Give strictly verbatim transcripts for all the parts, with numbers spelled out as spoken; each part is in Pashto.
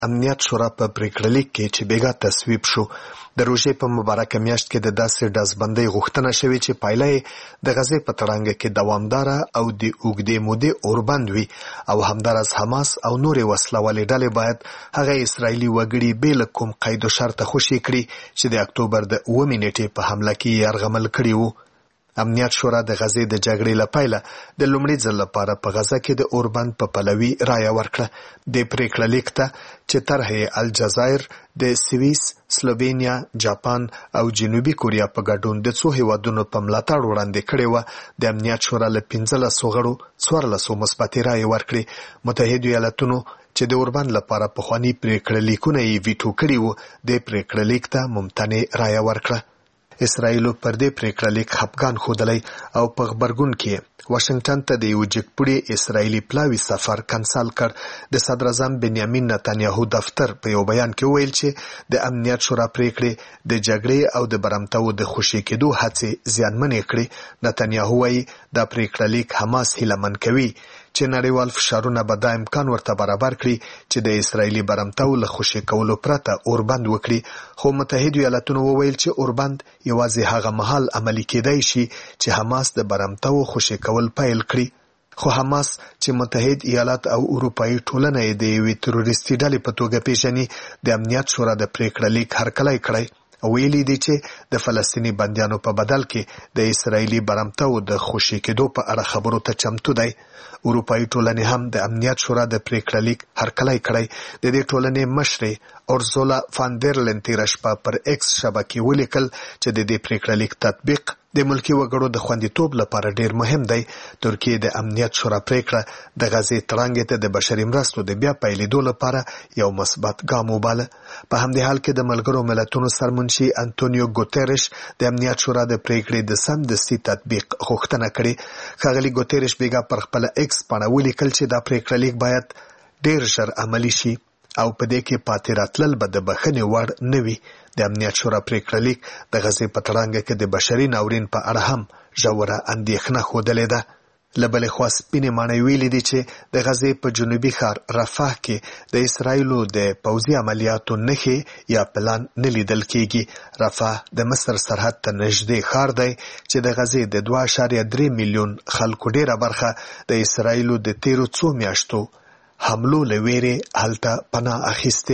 امنیت شورا په پریکړه لیک کې چې بیګا تصویب شو د روژې په مبارکه میاشت کې د داسې ډزبندۍ غوښتنه شوې چې پایله یې د غزې په تړانګه کې دوامداره او د اوږدې مودې اوربند وي او همداراز حماس او نورې وسلوالې ډلې باید هغه اسرائیلي وګړي بې له کوم قید و شرطه خوشي کړي چې د اکتوبر د اوومې نیټې په حمله کې یې یرغمل کړي وو. امنیت شورا د غزې د جګړې له پیله د لومړي ځل لپاره په غزه کې د اوربند په پلوي رایه ورکړه. د پریکړه لیک ته چې طرح یې الجزایر، د سویس، سلووینیا، جاپان او جنوبي کوریا په ګډون د څو هیوادونو په ملاتړ وړاندې کړې وه، د امنیت شورا له پنځلسو غړو څوارلسو مثبتې رایې ورکړې. متحدو ایالتونو چې د اوربند لپاره پخواني پریکړه لیکونه یې ویټو کړي وو، د پریکړه لیک ته ممتنع رایه ورکړه. اسرائیلو پر دې پریکړه لیک خپګان ښودلی او په غبرګون کې واشنگټن ته د یو جګپوړي اسرائیلي پلاوي سفر کنسل کړ. د صدر اعظم بنیامین نتانیاهو دفتر په یو بیان کې ویل چې د امنیت شورا پریکړې د جګړې او د برمتو د خوشي کېدو هڅې زیانمنې کړې. نتانیاهو وایي دا پریکړه لیک حماس هیلهمن کوي چې نړیوال فشارونه به دا امکان ورته برابر کړي چې د اسرائیلي برمتو له خوشي کولو پرته اوربند وکړي. خو متحدو ایالتونو وویل چې اوربند یوازې هغه مهال عملي کېدای شي چې حماس د برمتو خوشي کول پیل کړي. خو حماس چې متحد ایالات او اروپایي ټولنه یې د یوې تروریستي ډلې په توګه پیژني، د امنیت شورا د پریکړه لیک هرکلی کړی. ویلي دي چې د فلسطیني بندیانو په بدل کې د اسرائیلي برمتو د خوشي کېدو په اړه خبرو ته چمتو دی. اروپایي ټولنې هم د امنیت شورا د پریکړه لیک هرکلی کړی. د دې ټولنې مشرې اورزولا فان در لین تېره شپه پر ایکس شبکې ولیکل چې د دې پریکړه لیک تطبیق د ملکي وګړو د خوندیتوب لپاره ډیر مهم دی. ترکیه د امنیت شورا پریکړه د غزې تړانګې ته د بشري مرستو د بیا پیلېدو لپاره یو مثبت ګام وباله. په همدې حال کې د ملګرو ملتونو سرمنشي انټونیو ګوتریش د امنیت شورا د پریکړې د سمدستي تطبیق غوښتنه کړې. ښاغلي ګوتریش بیګا پر خپله ایکس پاڼه ولیکل چې دا پریکړه لیک باید ډیر ژر عملي شي او په دې کې پاتې راتلل به د بښنې وړ نه وي. د امنیت شورا پریکړه لیک د غزې په تړانګه کې د بشري ناورین په اړه هم ژوره اندېښنه ښودلې ده. له بلې خوا سپینې ماڼۍ ویلي دي چې د غزې په جنوبي ښار رفح کې د اسرائیلو د پوځي عملیاتو نښې یا پلان نه لیدل کېږي. رفح د مصر سرحد ته نږدې ښار دی چې د غزې د دوه اعشاریه درې میلیون خلکو ډېره برخه د اسرائیلو د تیرو څو میاشتو حملو له ویرې هلته پناه اخیستې.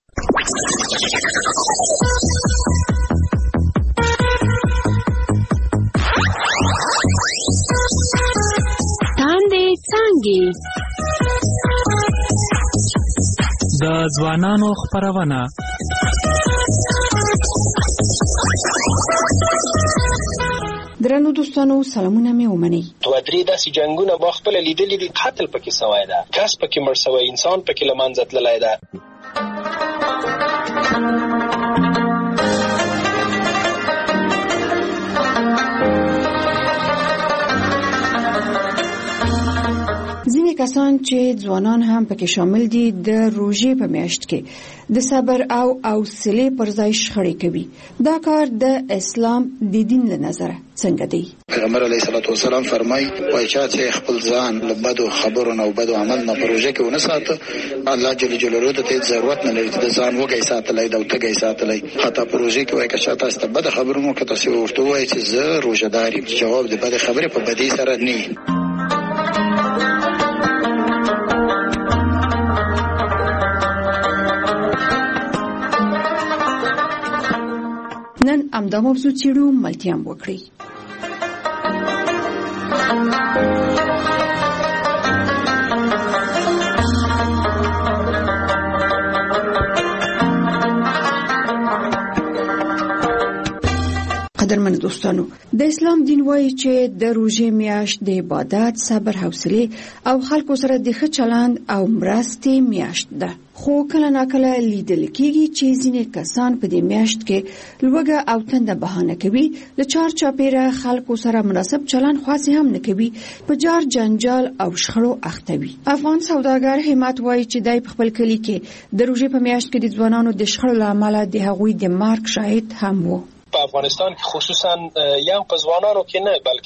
تاندې څانګې د ځوانانو خپرونه. درنو دوستانو سلامونه مې ومنئ. دوه درې داسې جنګونه ما خپله لیدلي دي. قتل پکې سوی ده، کس پکې مړ سوی، انسان پکې له منځه تللی ده. ځینې کسان چې ځوانان هم پکې شامل دي د روژې په میاشت کې د صبر او حوصلې پر ځای شخړې کوي. دا کار د اسلام د دین له نظره څنګه دی؟ پیغمبر علیه الصلاۃ والسلام فرمایي وایي چې خپل ځان له بدو خبرو نه او بدو عمل نه په روژه کې ونه ساته، الله جل جلاله ته ضرورت نه لري چې د ځان وږی ساتلی دا او تږی ساتلی. حتی په روژه کې وایي که چا تاسو ته بده خبرونه وکړه، تاسو ورته ووایئ چې زه روژهدار یم. جواب د بدې خبرې په بدۍ سره نه وي. نن همدا موضوع څېړو، ملتیا هم وکړئ. قدرمن دوستانو، د اسلام دین وایي چې د روژې میاشت د عبادت، صبر، حوصلې او خلکو سره د ښه چلند او مرستې میاشت ده. خو کله ناکله لیدل کېږي چې ځینې کسان په دې میاشت کې لوږه او تنده بهانه کوي، له چار چاپېره خلکو سره مناسب چلند خاصې هم نه کوي، په جار جنجال او شخړو اخته وي. افغان سوداګر همت وایي چې دی په خپل کلي کې د روژې په میاشت کې د ځوانانو د شخړو له امله د هغوی د مرګ شاهد هم و. په افغانستان کې خصوصا یا په ځوانانو کې نه بلکې په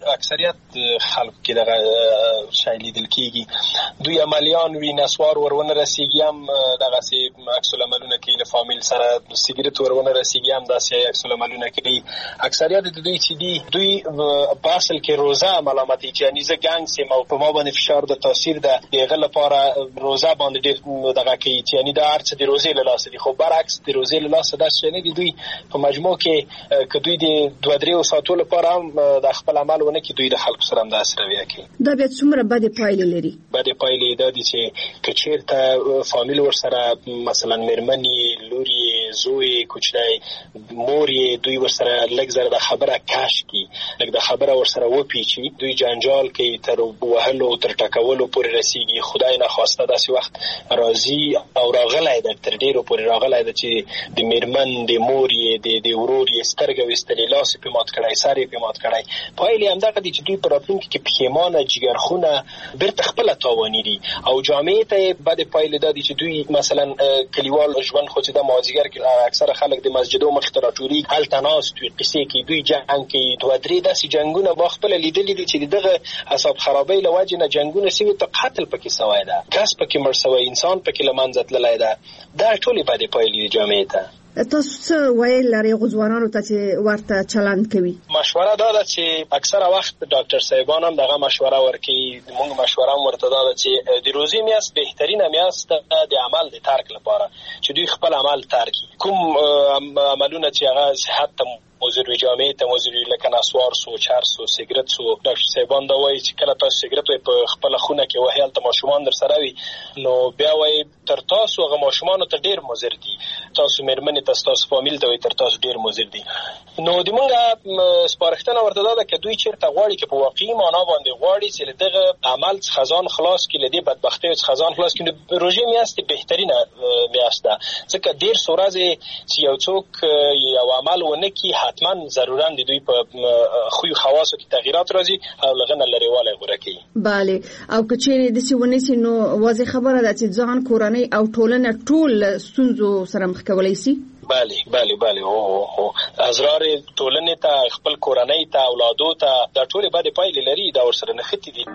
اکثریت خلکو کې دغه شی لیدل کېږي. دوی عملیان وي، نسوار ورونه رسېږي هم دغسې عکس العملونه کوي، له فامیل سره سګرټ ورونه رسېږي هم داسې عکس العملونه کوي. اکثریت د دوی چې دي دوی په اصل کې روزه ملامتي چې یعنې زه ګنګ سیم او په ما باندې فشار د تاثیر ده د هغه لپاره روزه باندې ډېر دغه کوي چې یعنې دا هر څه د روزې له لاسه دي. خو برعکس د روزې له لاسه داسې شی نه دي. دوی په مجموع کې که دوی د دوه درېو ساعتو لپاره هم د خپل عمل ونه کړي، دوی د خلکو سره هم داسې رویه کوي. دا بیا څومره بدې پایلې لري؟ بدې پایلې دا دي چې که چېرته فامیل ورسره مثلا مېرمنې، لور یې، زوی، کوچنی، مور یې، دوی ورسره لږ زره د خبره کش کړي، لږ د خبره ورسره وپیچي، دوی جنجال کوي، تر وهلو تر ټکولو پورې رسېږي. خدای ناخواسته داسې وخت راځي او راغلی ده، تر ډېرو پورې راغلی ده چې د مېرمن، د مور یې، د ورور یې سترګه ویستلې، لاس یې پرې مات کړی، سر یې پرې مات کړی. پایلې همدغه دي چې دوی په راتلونکي کې پښیمانه، جګرخونه، بېرته خپله تاواني دي. او جامعې ته یې بدې پایلې دا دي چې دوی مثلا کلیوال ژوند خو چې د مازدیګر کې اکثره خلک د مسجدو مخې ته راټولېږي، هلته ناست وي، قصې کوي، دوی جنګ کوي. دوه درې داسې جنګونه ما خپله لیدلي دي چې د دغه اعصاب خرابۍ له وجې نه جنګونه سوي، ته قتل پکې سوی ده، کس پکې مړ سوی، انسان پکې له منځه تللی ده. دا ټولې بدې پایلې دي جامعې ته. تاسو څه ویل لرئ ځوانانو ته چې ورته چلند کوي؟ مشوره دا ده چې اکثره وخت ډاکټر صاحبان هم دغه مشوره ورکوي. موږ مشوره هم ورته دا ده چې د روزي میاشت بهترینه میاشت ده د عمل د ترک لپاره، چې دوی خپل عمل ترک کړي. کوم عملونه چې هغه صحت ته مضر وي، جامعې ته مضر وي، لکه نسوار سو، چرس سو، سګرټ سو. ډاکټر صاحبان دا وایي چې کله تاسو سګرټ وایي په خپله خونه کې وهئ، هلته ماشومان در سره وي، نو بیا وایي تر تاسو هغه ماشومانو ته ډېر مضر دي، تاسو مېرمنې ته، ستاسو فامیل ته وایي تر تاسو ډېر مضر دي. نو د موږ سپارښتنه ورته دا ده که دوی چېرته غواړي چې په واقعي معنا باندې غواړي چې له دغه عمل څخه ځان خلاص کړي، له دې بدبختیو څخه ځان خلاص کړي، نو روژې میاشت بهترینه میاشت ده. ځکه ډېر څو ورځې چې یو څوک یو عمل ونه کړي، حتما ضرورا د دوی په خوی خواصو کې تغییرات راځي او له نه لرېوالی غوره کوي. بله، او که چېرې داسې ونیسي نو واضح خبره ده چې ځان، کورنۍ او ټولنه ټول ستونزو سره مخ کولی شي. بله بله بله او او ازرار ټولنې ته، خپل کورنۍ ته، اولادو ته، دا ټولې بدې پایلې لري، دا ورسره نښتي دي.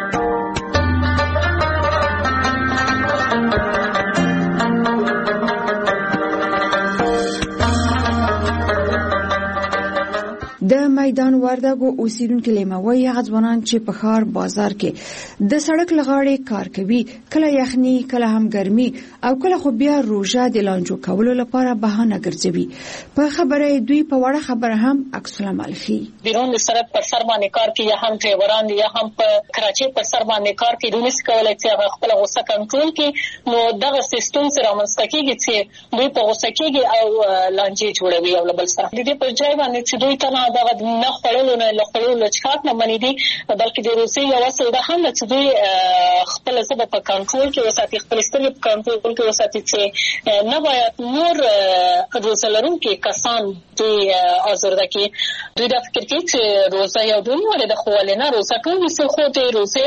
د میدان وردګو اوسیدونکو لیموي هغه ځوانان چې په ښار بازار کې د سړک لغاړې کار کوي، کله یخني، کله هم ګرمي او کله خو بیا روژه د لانجو کولو لپاره بهانه ګرځوي. په خبره دوی په وړه خبره هم عکس العمل ښيي. بیرون د سړک پر سر باندې کار کوي، یا هم ډرایوران دي، یا هم په کراچۍ پر سر باندې کار کوي، دوی نشي کولی چې هغه خپله غوسه کنټرول کړي. نو دغه سیستم سره رامنځته کېږي چې دوی په غوسه کېږي او لانجې جوړوي او له بل سره. د دې پر ځای باندې چې دوی ته نه دغه نه خوړلو نه له خوړلو له څښاک نه منې دي، بلکې د روسیې یو اصل دا هم ده چې دوی خپله ژبه په کنټرول کې وساتي، خپلې سترګې په کنټرول کې وساتي، چې نه باید نور روزه لرونکي کسان دوی ازرده کړي. دوی دا فکر کوي چې روزه یو ډول ده، خو ولې نه، روزه ټول نیسي، خو د روزې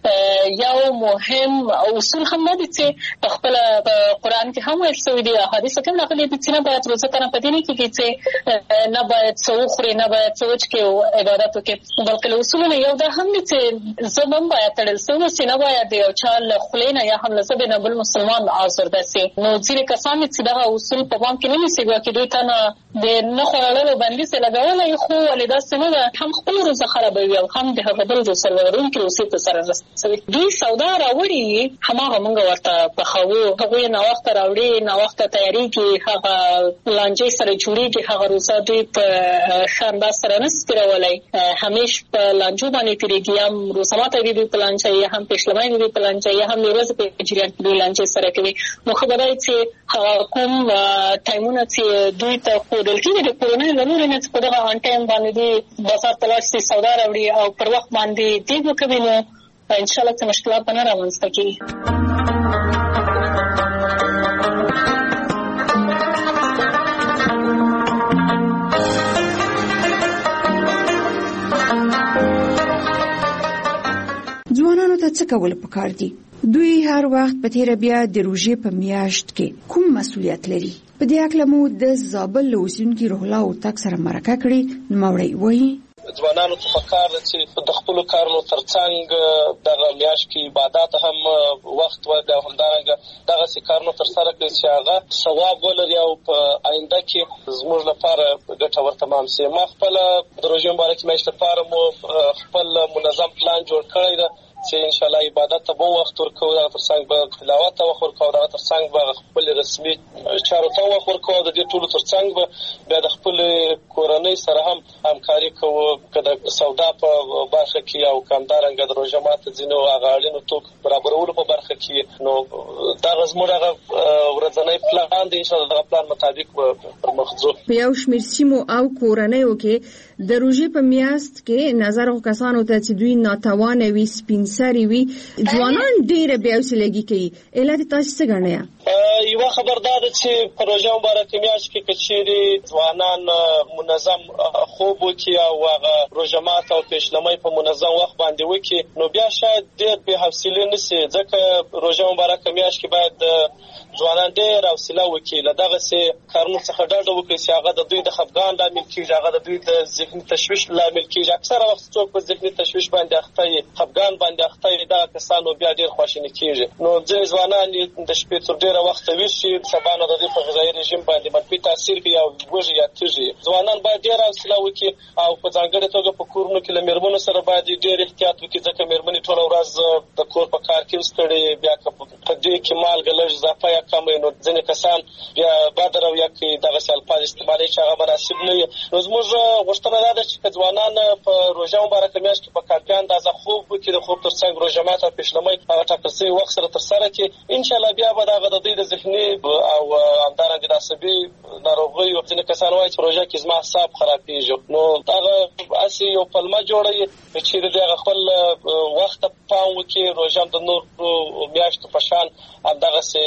یو مهم اصول هم نه دي چې په خپله په قرآن کې هم ویل شوي دي، احادیثو کې هم راغلي دي چې نه باید روزه ته نه په دې نه کېږي چې نه باید څه وخوري، نه باید څه وچکي او عبادت وکړي، بلکې له اصولو نه یو دا هم دي چې ژبه هم باید تړل شوې وسي، نه باید د یو چا له خولې نه یا هم له ژبې نه بل مسلمان ازرده سي. نو ځینې کسان چې دغه اصول په پام کې نه نیسي، ګواکې دوی ته نه د نه خوړلو بندیز یې لګولی، خو ولې داسې نه ده، هم خپل روزه خرابوي او هم د هغه بل روزه لرونکي روزې ته سره رسوي. دوی سودا راوړي، هماغه موږ ورته پخوو، هغوی ناوخته راوړي، ناوخته تیارېږي، هغه لانجې سره جوړېږي، هغه روزه دوی په ښه انداز سره نشي تېرولی، همیش په لانجو باندې تېرېږي، یا هم روزه ماته وي دوی په لانجه، یا هم پېشلمی وي دوی په لانجه، یا هم د ورځې په جریان کې دوی لانجې سره کوي. نو ښه به دا چې هغه کوم ټایمونه چې دوی ته ښودل کېږي د کورنۍ له لورې نه چې په دغه ان ټایم باندې دوی بازار ته لاړ شي، سودا راوړي او پر وخت باندې دیګ وکوي، نو انشاءالله څه مشکلات به نه رامنځته کېږي. ځوانانو ته څه کول پکار دي؟ دوی هر وخت په تیره بیا د روژې په میاشت کې کوم مسؤلیت لري؟ په دې اړه مو د زابل له اوسیدونکي روح الله هوتک سره مرکه کړې. نوموړی وایي ځوانانو ته پکار ده چې د خپلو کارونو ترڅنګ دغه میاشت کې عبادت هم وخت ورکړي او همدارنګه دغسې کارونه ترسره کړي چې هغه ثواب ولري او په آینده کې زموږ لپاره ګټور تمام شي. ما خپله د روژې مبارکې میاشت لپاره مو خپل منظم پلان جوړ کړی ده چې انشاءالله عبادت ته به وخت ورکوو، دغه ترڅنګ به تلاوت ته وخت ورکوو، دغه ترڅنګ به خپل رسمي چارو ته وخت ورکوو او د دې ټولو ترڅنګ به بیا د خپلې کورنۍ سره هم همکاري کوو، که د سودا په برخه کې او که همدارنګه د روژه ماته ځینو هغه اړینو توکو برابرولو په برخه کې. نو دغه زموږ هغه ورځنی پلان دی، انشاءالله دغه پلان مطابق به پر مخ ځو. په یو شمېر سیمو او کورنیو کې د روژې په میاشت کې نظر کسانو ته چې دوی ناتوانه وي، سپین سري وي، ځوانان ډېره بې حوصلګي کوي. علت تاسو څه ګڼئ؟ یوه خبر دا ده چې په روژه مبارکه میاشت کې که چیرې ځوانان منظم خوب وکړي او هغه روژه ماته او پیشلمۍ په منظم وخت باندې وکړي، نو بیا شاید ډېر بې حوصلې نه شي، ځکه روژه مبارکه میاشت کې باید ځوانان ډېر حوصله وکړي، له دغسې کارونو څخه ډډه وکړي چې هغه د دوی د خفګان لامل کېږي، هغه د دوی د ذهني تشویش لامل کېږي. اکثره وخت څوک په ذهني تشویش باندې اخته وي، خفګان باندې اخته وي، دغه کسانو بیا ډېر خواشیني کېږي. نو ځینې ځوانان د شپې تر ډېره وخته ویښ شي، سبا نه د دوی په غذایي رژیم باندې منفي تاثیر کوي او وږي یا تږي. ځوانان باید ډېر حوصله وکړي او په ځانګړې توګه په کورونو کې له مېرمنو سره باید ډېر احتیاط وکړي، ځکه مېرمنې ټوله ورځ د کور په کار کې ستړې، بیا که په دې کې مالګه لږ اضافه یا کمه نو ځینې کسان بیا بد رویه کوي، دغسې الفاظ استعمالوي چې هغه مناسب نه وي. نو زموږ غوښتنه دا ده چې که ځوانان په روژه مبارکه میاشت کې په کافي اندازه خوب وکړي، د خوب ترڅنګ روژه ماته او پیشلمۍ هغه ټاکل شوي وخت سره ترسره کړي، انشاءالله بیا به دغه د دوی د ذهني او همدارنګه د عصبي ناروغیو ځینې کسان وایي چې روژه کې زما اعصاب خرابېږي، نو هغه هسې یو پلمه جوړوي که چېرې د هغه خپل وخت ته پام وکړي. روژه د نورو میاشتو په شان همدغسې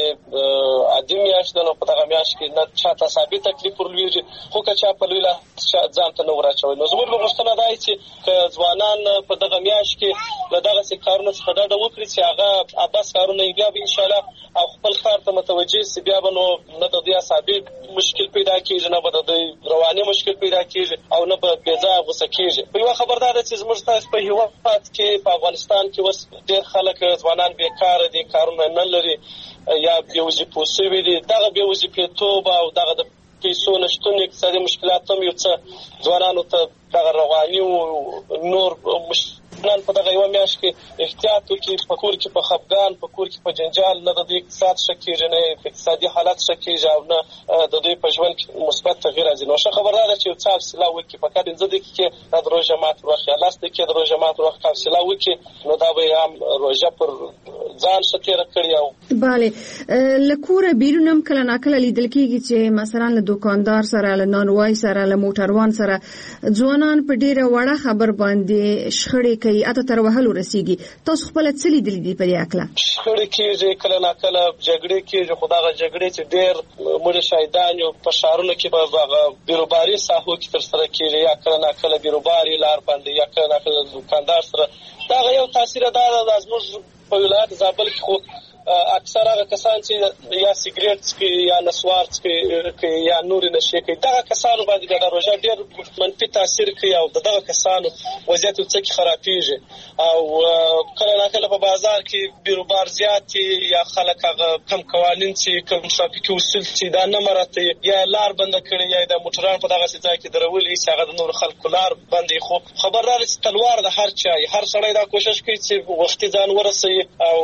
عادي میاشت ده، نو په دغه میاشت کې نه چاته ثابت تکلیف ورلوېږي، خو که چا په لوی لاس ځان ته نه وراچوي. نو زموږ غوښتنه دا چې که ځوانان په دغه میاشت کې له دغسې کارونو څخه ډډه وکړي چې هغه عبث کارونه یې بیا به انشاءالله او خپل کار ته متوجه شي، بیا به نو نه د دوی اعصابي مشکل پیدا کېږي، نه به د دوی رواني مشکل پیدا کېږي او نه به بې ځایه غوسه کېږي. په یوه خبر دا ده چې زموږ ستاسو په هېواد کې په افغانستان کې اوس ډېر خلک ځوانان بېکاره دي، کارونه نه لري یا بې وظیفو شوي دي. دغه بې وظیفېتوب او دغه د پیسو نشتون اقتصادي مشکلات هم یو څه ځوانانو ته دغه رواني او نور مشکلات په دغه یوه میاشت کې احتیاط وکړي، په کور کې په خفګان، په کور کې په جنجال نه د دوی اقتصاد ښه کېږي، نه اقتصادي حالت ښه کېږي او نه د دوی په ژوند کې مثبت تغییر راځي. نو ښه خبر دا ده چې یو څه حوصله وکړي، فقط پنځه دقیقې د روژه مات پر وخت یا لس دقیقې د روژه مات پر وخت حوصله وکړي، نو دا به یې هم روژه پر ځان ښه تېره کړي. او بله، له کوره بیرون هم کله ناکله لیدل کېږي چې مثلا له دوکاندار سره، له نانوای سره، له موټروان سره ځوانان په ډېره وړه خبر باندې شخړې کوي، حتی تر وهلو رسېږي. تاسو خپله څه لیدلي دي په دې هکله؟ شخړې کېږي، کله ناکله جګړې کېږي، خو دغه جګړې چې ډېر مړه شهیدان یو په ښارونو کې به هغه بیروباري ساحو کې ترسره کېږي، یا کله ناکله بیروباري لار باندې، یا کله ناکله دوکاندار سره. دغه یو تاثیر دا ده زموږ په ولایت زابل کې خو اکثر هغه کسان چې یا سیګریټ څکي یا نسوار څکي یا نورې نشې کوي، دغه کسانو باندې د روژه ډېر منفي تاثیر کوي او دغه کسانو وضعیت یو څه کې خرابېږي. او کله ناکله په بازار کې بیروبار زیات یا خلک هغه کم قوانین چې کم ټرافیکي اصول چې دا نه مراعتوي، یا لار بنده کړي، یا د موټران په دغسې ځای کې درولي چې هغه د نورو خلکو لار بندوي. خو خبر دا ده چې تلوار د هر چا هر سړی دا کوشش کوي چې وختي ځان ورسوي او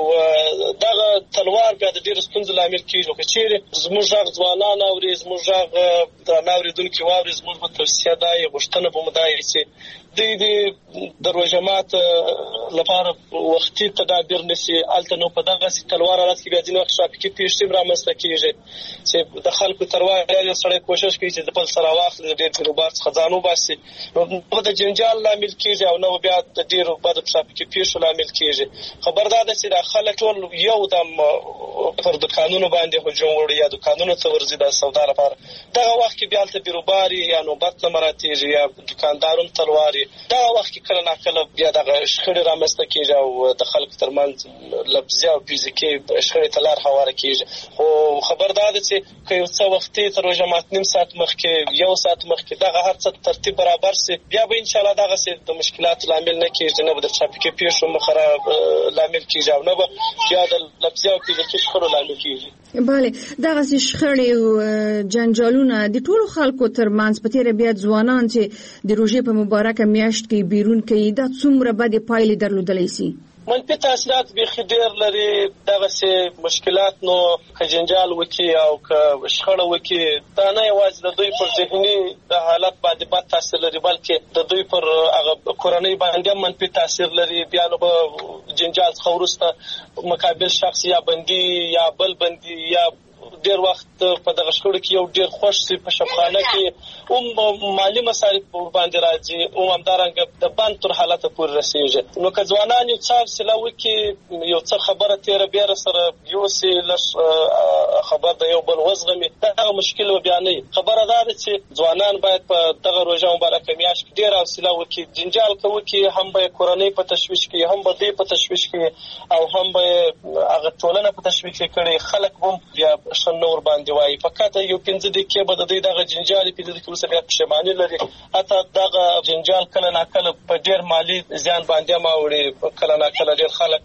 دغه تلوار بیا د ډېرو ستونزو لامل کېږي. که چېرې زموږ غږ ځوانان اوري، زموږ غږ درانه اورېدونکي واوري، زموږ به توصیه دا وي، غوښتنه به مو دا وي چې دوی د روژه مات لپاره وختي تدابیر نیسي. هلته نو په دغسې تلوار حالت کې بیا ځینې وخت ټرافیکي پېښې هم رامنځته کېږي چې د خلکو تروار یو سړی کوشش کوي چې د بل سره واخلي، د ډېر بیروبار څخه ځان وباسي، نو نه د جنجال لامل کېږي او نه بیا د ډېرو بدو ټرافیکي پېښو لامل کېږي. خبر دا ده چې دا خلک ټول یو دم پر دوکانونو باندې هجوم وړي یا دوکانونو ته ورځي د سودا لپاره. دغه وخت کې بیا هلته بیروباري یا نوبت نه مراعتېږي یا دوکاندار هم تلوار وي دا وخت کې کله ناکله بیا دغه شخړې رامنځته کېږي او د خلکو ترمنځ لفظي او فزیکي شخړې ته لار هواره کېږي. خو خبر دا ده چې که یو څه وختي تر روژه مات نیم ساعت مخکې یو ساعت مخکې دغه هر څه ترتیب برابر سي بیا به انشاءالله دغسې د مشکلاتو لامل نه کېږي، نه به د ټرافیکي پیښو مخه لامل کېږي او نه به بیا د لفظي او فزیکي شخړو لامل کېږي. بله، دغسې شخړې او جنجالونه د ټولو خلکو ترمنځ په تېره بیا ځوانان چې د روژې په مبارکه میاشت کې بیرون کوي دا څومره بدې پایلې درلودلی سي؟ منفي تاثیرات بیخي ډېر لري. دغسې مشکلات نو که جنجال وکړي او که شخړه وکړي دا نه یوازې د دوی پر ذهني د حالت باندې بد تاثیر لري بلکې د دوی پر هغه کورنۍ باندې هم منفي تاثیر لري. بیا نو به جنجال څخه وروسته مقابل شخص یا بندي یا بل بندي یا ډېر وخت په دغه شخړو کې یو ډېر خوښ سي په شفخانه کې هم مالي مصارف باندې راځي او همدارنګه د بند تر حالته پورې رسېږي. نو که ځوانان یو څه حوصله وکړي یو څه خبره تېره بیره سره یوسي لږ خبر د یو بل وزغمي دغه مشکل به بیا نه وي. خبره دا ده چې ځوانان باید په دغه روژه مبارکه میاشت کې ډېره حوصله وکړي. جنجال که وکړي هم به یې کورنۍ په تشویش کړي هم به دوی په تشویش کړي او هم به یې هغه ټولنه په تشویش کړي. خلک هم بیا ښه نه ورباندې وایي. فقط یو پنځه دقیقې به د دوی دغه جنجال پنځه دقیقې وروسته بیا پښیماني لري. حتی دغه جنجال کله ناکله په ډېر مالي زیان باندې هم اوړي. کله ناکله ډېر خلک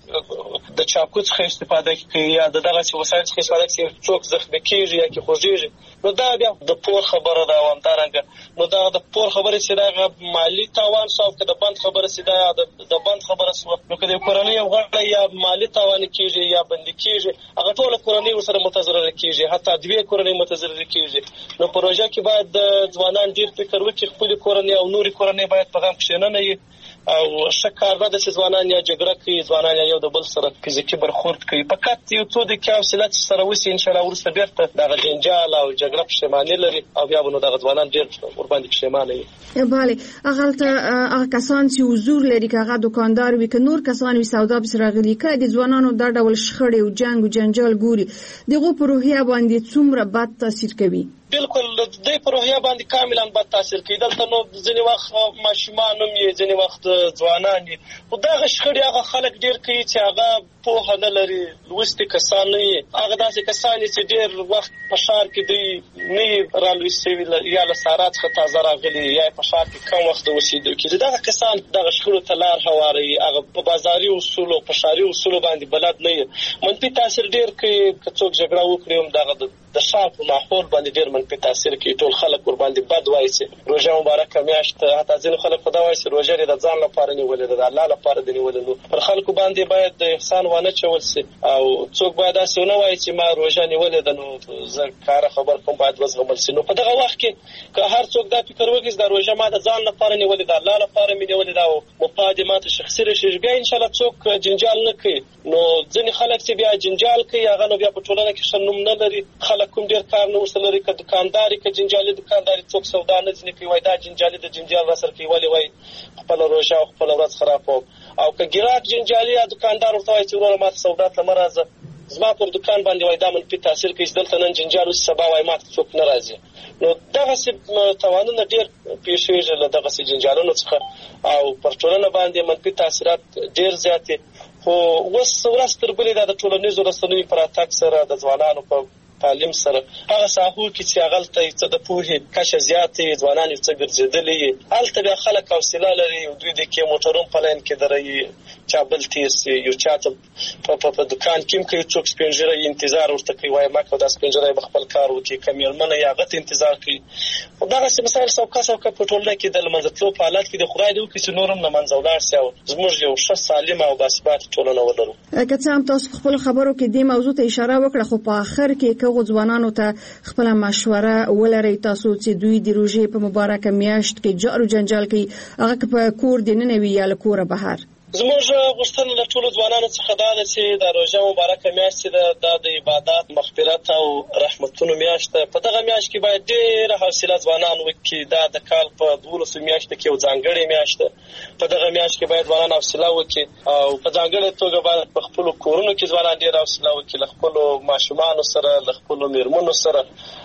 د چاقو څخه استفاده کوي یا د دغسې وسایل څخه استفاده کوي چې څوک زخمي کېږي یا کې خوږېږي. نو دا بیا د پور خبره ده او همدارنګه نو دغه د پور خبرې چې دغه مالي تاوان شو او که د بند خبره چې دا د بند خبره شوه نو که د کورنۍ یو غړی یا مالي تاوان کېږي یا بندي کېږي هغه ټوله کورنۍ ورسره متضرره کېږي، حتی دوې کورنۍ متضرره کېږي. نو په روژه کې باید د ځوانان ډېر فکر وکړي خپلې کورنۍ او نورې کورنۍ باید په غم کښې نه وي او ښه کار نه ده چې ځوانان یا جګړه کوي، ځوانان یا یو د بل سره فزیکي برخورد کوي. فقط یو څو دقیقې حوصله چې سره وسي انشاءالله وروسته بېرته دغه جنجال او جګړه پښیماني لري او بیا به نو دغه ځوانان ډېر ورباندې پښیمانه وي. بله، هغلته هغه کسان چې حضور لري که هغه دوکاندار وي که نور کسان وي سودا پسې راغلي کله د ځوانانو دا ډول شخړې او جنګ او جنجال ګوري د هغو په روحیه باندې څومره بد تاثیر کوي؟ بالکل دوی په روحیه باندې کاملا بد تاثیر کوي. دلته نو ځینې وخت ماشومان هم یې ځینې وخت ځوانان دي خو دغه شخړې هغه خلک ډېر کوي چې هغه پوهه نه لري، لوستي کسان نه وي. هغه داسې کسان چې ډېر وخت په ښار کې دوی نه وي رالوی سوي یا له سارا څخه تازه راغلي یا په ښار کې کم وخت د اوسېدو کېږي. دغه کسان دغه شخړو ته لار هواروي. هغه په بازاري اصولو په ښاري اصولو باندې بلد نه وي. منفي تاثیر ډېر کوي. که څوک جګړه وکړي هم دغه د ښار په ماحول باندې ډېر منفي تاثیر کوي. ټول خلک ورباندې بد وایي چې روژه مبارکه میاشت حتی ځینې خلک خو دا وایي چې روژه یې د ځان لپاره نیولې ده، د الله لپاره دې نیولې. نو پر خلکو باندې باید د احسان وانه چول سي او څوک باید داسې ونه وایي چې ما روژه نیولې ده نو زه کاره خبر کوم باید وزغمل سي. نو په دغه وخت کې که هر څوک دا فکر وکړي چې دا روژه ما د ځان لپاره نیولې ده، الله لپاره مې نیولې ده او مفاد یې ماته شخصي رسېږي بیا انشاءالله څوک جنجال نه کوي. نو ځینې خلک چې بیا جنجال کوي هغه نو بیا په ټولنه کې ښه نوم نه لري. خلک کوم ډېر کار نه ورسره لري. که دکانداري که جنجالي دکانداري څوک سودا نه ځینې کوي وایي دا جنجالي د جنجال راسره کوي ولې وایي خپله روژه او خپله ورځ خرابوم. او که ګراک جنجالي یا دکاندار ورته وایي چې وروره ماته سودا ته مه راځه زما پر دکان باندې وایي دا منفي تاثیر کوي چې دلته نن جنجال وسي سبا وایي ماته څوک نه راځي. نو دغسې تاوانونه ډېر پېښېږي له دغسې جنجالونو څخه او پر ټولنه باندې منفي تاثیرات ډېر زیات دي. خو اوس ورځ تر بلې دا د ټولنیزو رسنیو په راتګ سره د ځوانانو په تعلیم سره هغه ساحو کې چې هغلته څه د پوهې کچه زیاتې وي ځوانان یو څه ګرځېدلي وي هلته بیا خلک حوصله لري یو دوی دقیقې موټرون په لاین کې دروي چا بل تېر سي یو چا ته په دکان کې هم کوي څوک سپین ږیری انتظار ورته کوي وایي مه کوه دا سپین ږیری به خپل کار وکړي که مېرمنه یې هغه ته انتظار کوي. خو دغسې مسایل سوکه سوکه په ټولنه کې د له منځه تلو په حالت کې د خدای دې وکړي چې نور هم له منځه ولاړ سي او زموږ یو ښه سالمه او باثباته ټولنه ولرو. که څه هم تاسو په خپلو خبرو کې دې موضوع ته اشاره وکړه خو په آخر کې که هغو ځوانانو ته خپل مشوره ولرئ تاسو چې دوی د روژې په مبارکه میاشت کې جار او جنجال کوي هغه که په کور دې نه وي یا له کوره بهر. زموږ غوښتنه له ټولو ځوانانو څخه دا ده چې د روژه مبارکه میاشت چې ده دا د عبادات مغفرت او رحمتونو میاشت ده. په دغه میاشت کې باید ډېره حوصله ځوانان وکړي. دا د کال په دولسو میاشتو کې یو ځانګړې میاشت ده. په دغه میاشت کې باید ځوانان حوصله وکړي او په ځانګړې توګه باید په خپلو کورونو کې ځوانان ډېره حوصله وکړي له خپلو ماشومانو سره له خپلو مېرمنو سره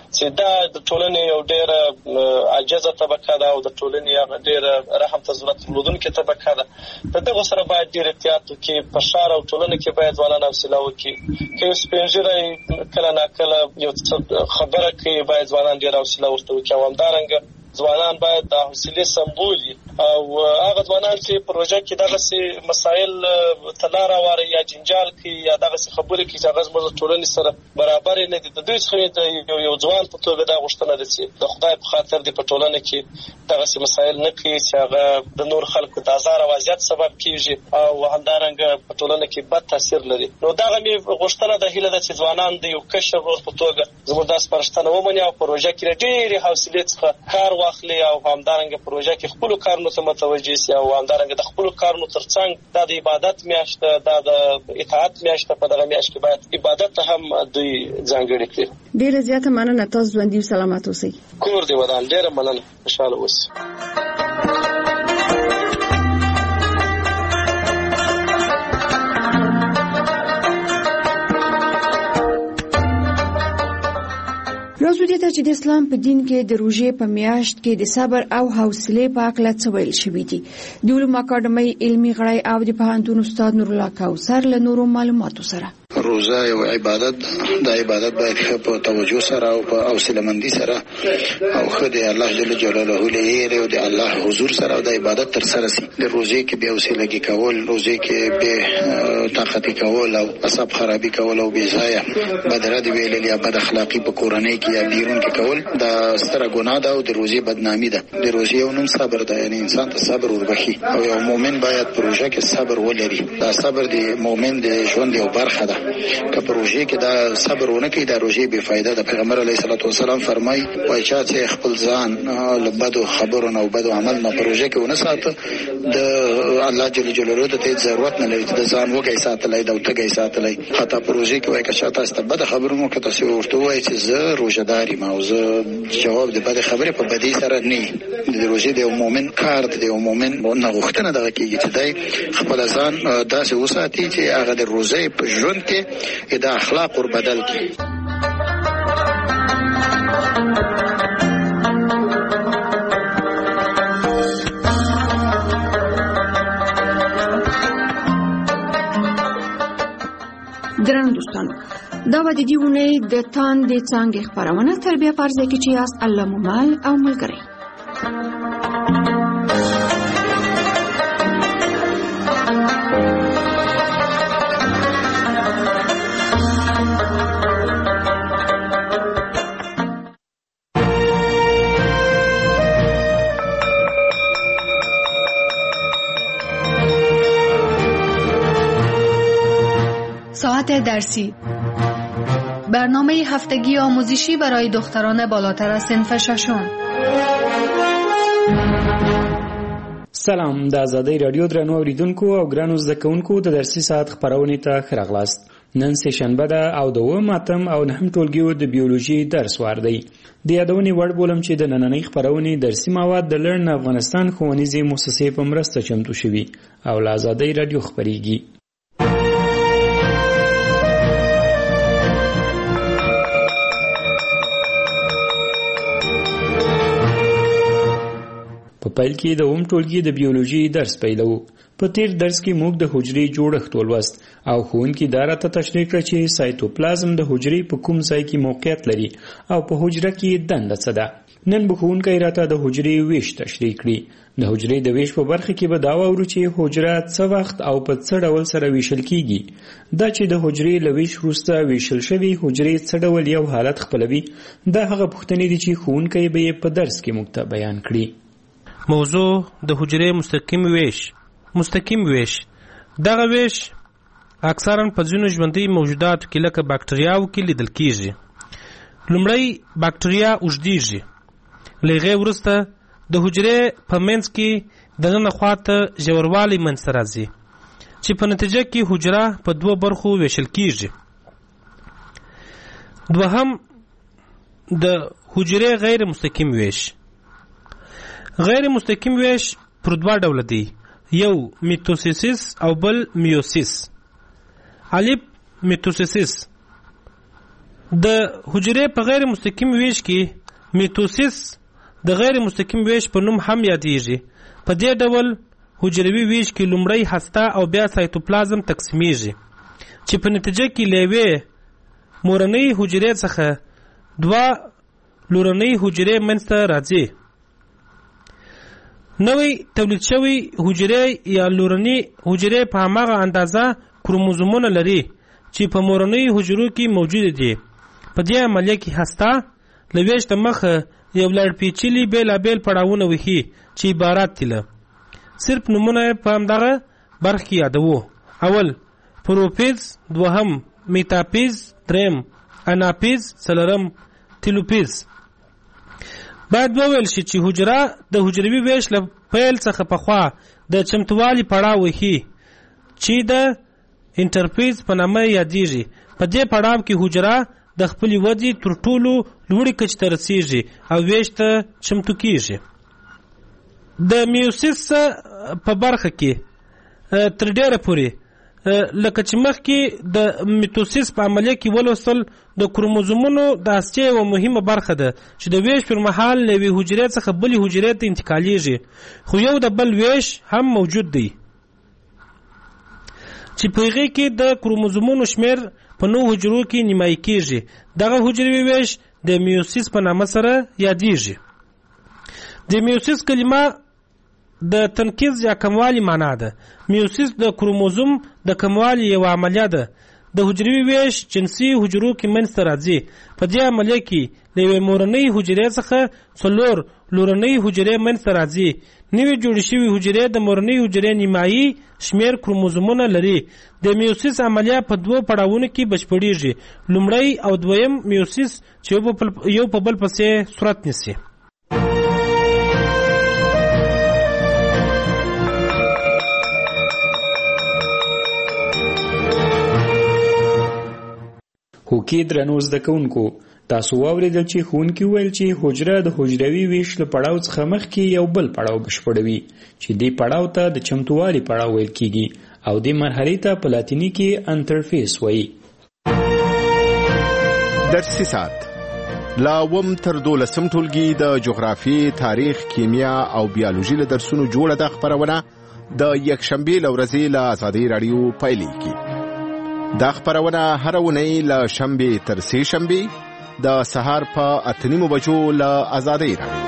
چې دا د ټولنې یو ډېره عاجزه طبقه ده او د ټولنې هغه ډېره رحم ته ضرورت لرونکې طبقه ده. په دغه سره باید ډېر احتیاط وکړي. په ښار او ټولنه کې باید ځوانان حوصله وکړي. که یو سپین ږیری کله ناکله یو څه خبره کوي باید ځوانان ډېر حوصله ورته وکړي او همدارنګه ځوانان باید د حوصلې سمبول وي او هغه ځوانان چې پروژه کې دغسې مسایل ته لاره واري یا جنجال کوي یا دغسې خبرې کوي چې هغه زموږ د ټولنې سره برابر نه دي، د دوی څخه د یو ځوان په توګه دا غوښتنه ده چې د خدای په خاطر دې په ټولنه کې دغسې مسایل نه کوي چې هغه د نور خلکو د ازار او اذیت سبب کېږي او همدارنګه په ټولنه کې بد تاثیر لري. نو دغه مې غوښتنه ده، هیله ده چې ځوانان د یو کشر ورور په توګه زموږ دا سپارښتنه ومني او پروژه کې له ډېرې حوصلې څخه کار واخلي او همدارنګه پروژه کې خپلو کارونو ته متوجه سي او همدارنګه د خپلو کارونو ترڅنګ دا د عبادت میاشت ده، دا د اطاعت میاشت ده. په دغه میاشت کې باید عبادت ته هم دوی ځانګړې کړي. ډېره زیاته مننه. تاسو ژوندي او سلامت اوسئ. کور دې ودان. ډېره مننه. خوشحاله اوسئ. راځو دې ته چې د اسلام په دین کې د روژې په میاشت کې د صبر او حوصلې په اړه څه ویل شوي دي. د علومو اکاډمۍ علمي غړی او د پوهنتون استاد نورالله کوثر له نورو معلوماتو سره. روزه یو عبادت، د عبادت باید په توجه سره او په حوصله مندي سره او خو د الله جل جلاله لري او د الله حضور سره او د عبادت تر سره سي. د روزه کې به حوصله‌ګي کول، روزه کې به طاقت کول او اصحاب خرابي کول او بيځایه بدره دی ویل یا بد اخلاقی په کورنۍ کې یا بیرون کې کول دا ستره ګناه ده او د روزه بدنامي ده. د روزه یو نوم صبر ده، یعنی انسان ته صبر وربخي او یو مؤمن باید پروژه کې صبر ولري. دا صبر د مؤمن د ژوند یو برخه ده. که پروژه کې دا صبر ونه کوي دا روزه بے فایده ده. پیغمبر علیه الصلاه والسلام فرمای وای چا چې خپل ځان له بدو خبرو او بدو عمل نه پروژه کې ونه ساته د الله جل جلاله ته ضرورت نه لري د ځان وګي ساتلای دا وتګي ساتلای. حتی پروژه کې وای که شاته است بد خبرونو کې تاسو ورته وای چې زه روزداري ما او زه جواب د بد خبره په بدی سره نه. د روزه د مؤمن کار د مؤمن نه غوښتنه ده کېږي چې دای خپل ځان داسې وساتي چې هغه د روزه په ژوند کې دا اخلاق ور بدل کی. ګرانو دوستانو، دا و د دې ونې د تان د څانګې خپرونه تر بیا فرض کې چې یاست الله ممال او ملګری. ساعت درسی، برنامه هفتگی آموزشی برای دختران بالاتر از صنف ششم. سلام، د آزادۍ رادیو درنو اوریدونکو او ګرانو زده کوونکو د درسي ساعت خپرونې ته ښه راغلاست. نن سه شنبه ده او د اووم اتم او نهم ټولګیو د بیولوژي درس وار دی. د یادونې وړ بولم چې د نننۍ خپرونې درسي مواد د لرن افغانستان ښوونیزې مؤسسې په مرسته چمتو شوي او له آزادۍ رادیو خپریږي. په پیل کې د اووم ټولګي د بیولوژي درس پیلو. په تیر درس کې موږ د حجرې جوړښت ولوست او ښوونکي دا راته تشریح کړه چې سایتوپلازم د حجرې په کوم ځای کې موقعیت لري او په حجره کې دنده څه ده. نن به ښوونکی راته د حجرې ویش تشریح کړي. د حجرې د ویش په برخه کې به دا واورو چې حجره څه وخت او په څه ډول سره ویشل کیږي. دا چې د حجرې له ویش وروسته ویشل شوي حجرې څه ډول یو حالت خپلوي، دا هغه پوښتنې دي چې ښوونکی به یې په درس کې موږ ته بیان کړي. موضوع د حجرې مستقیم ویش. مستقیم ویش دغه ویش اکثرا په ځینو ژوندي موجوداتو کې لکه باکتریاو کې لیدل کیږي. لومړی باکتریا اوږدیږي، له هغې وروسته د حجرې په منځ کې دننه خواته ژوروالی منځته راځي چې په نتیجه کې حجره په دوه برخو ویشل کیږي. دوهم د حجرې غیر مستقیم ویش. غیر مستقیم ویش پر دوه ډوله دی، یو میتوسیس او بل میوسیس. الف میتوسیس د حجرې په غیر مستقیم ویش کې میتوسیس د غیر مستقیم ویش په نوم هم یادېږي. په دې ډول حجروي ویش کې لومړی هسته او بیا سایتوپلازم تقسیمیږي چې په نتیجه کې له یوې مورنۍ حجرې څخه دوه لورنۍ حجرې منځته راځي. نوې تولید شوی حجرې یا لورنۍ حجرې په هماغه اندازه کروموزومونه لري چې په مورنۍ حجرو کې موجود دي. په دې عملیه کې هسته له ویش د مخه یو لړ پیچلي بېلابېل پړاوونه وهي چې عبارت دي له صرف نومونه په همدغه برخه کې یادوو. اول پروفیز، دوهم میتاپیز، دریم اناپیز، څلورم تیلوپیز. باید وویل شي چې حجره د حجروي ویش له پیل څخه پخوا د چمتووالي پړاو وهي چې د انټرفیز په نامه یادېږي. په دې پړاو کې حجره د خپلې ودې تر ټولو لوړې کچې ته رسېږي او ویش ته چمتو کېږي. د میوسیس په برخه کې تر ډېره پورې لکه چې مخکې د میتوسیس په عملیه کې ولوستل د کروموزومونو د هستې یوه مهمه برخه ده چې د ویش پر مهال له یوې حجرې څخه بلې حجرې ته انتقالېږي، خو یو د بل ویش هم موجود دی چې په هغې کې د کروموزومونو شمېر په نو حجرو کې نیمایي کېږي. دغه حجروي ویش د میوسیس په نامه سره یادېږي. د میوسیس کلمه د تنقیز یا کموالي معنا ده. میوسیس د کروموزوم د کموالي یوه عملیه ده. د حجروي ویش جنسي حجرو کې منځته راځي. په دې عملیه کې له یوې مورنۍ حجرې څخه څلور لورنۍ حجرې منځته راځي. نوې جوړې شوې حجرې د مورنۍ حجرې نیمایي شمېر کروموزومونه لري. د میوسیس عملیه په دوو پړاوونو کې بشپړېږي. لومړی او دویم میوسیس چې یو په بل پسې صورت نیسي. هوکې درنو زده کوونکو، تاسو واورېدل چې ښوونکي وویل چې حجره د حجروي ویش له پړاو څخه مخکې یو بل پړاو بشپړوي چې دې پړاو ته د چمتووالي پړاو ویل کیږي او دې مرحلې ته په لاتیني کې انټرفیس وایي. درسي ساعت لا اووم تر دولسم ټولګي د جغرافیې، تاریخ، کیمیا او بیالوژي له درسونو جوړه ده خپرونه د یکشنبې له ورځې له ازادۍ راډیو پیلېږي. دا خپرونه هره اونۍ له شنبې تر سې شنبې د سهار په اته نیمو بجو له ازادۍ راډیو.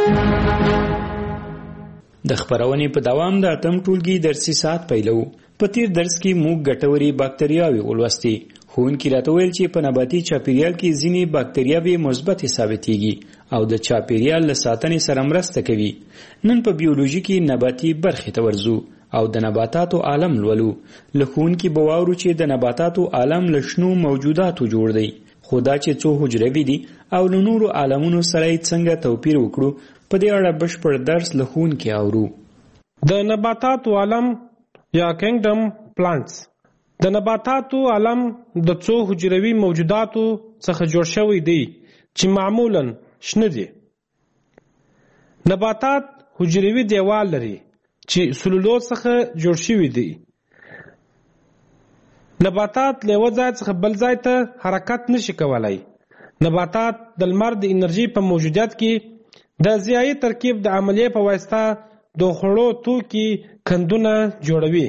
د خپرونې په دوام د اتم ټولګي درسي ساعت پیلو. په تیر درس کې موږ ګټورې باکتریاوې ولوستې. ښوونکي راته ویل چې په نباتي چاپیریال کې ځینې باکتریاوې مثبتې ثابتېږي او د چاپیریال له ساتنې سره مرسته کوي. نن په بیولوژي کې نباتي برخې ته ورځو او د نباتاتو عالم لولو. له ښوونکي به واورو چې د نباتاتو عالم له شنو موجوداتو جوړ دی، خو دا چې څو حجروي دي او له نورو عالمونو سره یې څنګه توپیر وکړو، په دې اړه بشپړ درس له ښوونکي اورو. د نباتاتو عالم یا کینګډم پلانټس. د نباتاتو عالم د څو حجروي موجوداتو څخه جوړ شوی دی چې معمولاً شنه دي. نباتات حجروي دیوال لري چې سلولوز څخه جوړ شوی دی. نباتات له یو ځای څخه بل ځای ته حرکت نشي کولای. نباتات د لمر د انرژي په موجودیت کې د ضیایي ترکیب د عملیې په واسطه د خوړو توکي کندونه جوړوي.